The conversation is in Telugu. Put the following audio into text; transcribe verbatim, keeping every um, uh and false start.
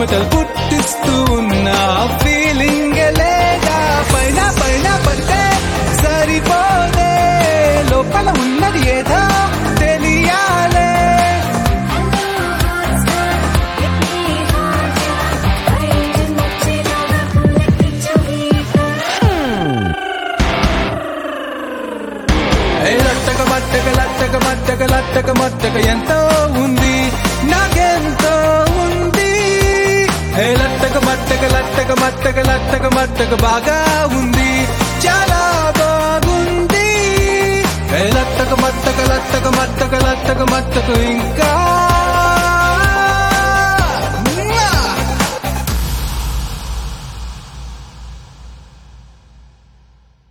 చెమటలు పుట్టిస్తూ ఉన్న ఫీలింగ్ లేదా పైన పైన పడితే సరిపోదే లోపల ఉన్నది ఏదో తెలియాలే లట్టక మట్టక లట్టక మట్టక లట్టక మట్టక ఎంతో ఉంది నాకెంతో ఉంది లట్టక మట్టక లట్టక మట్టక లట్టక మట్టక బాగా ఉంది చాలా బాగుంది లట్టక మట్టక లట్టక మట్టక లట్టక మట్టక ఇంకా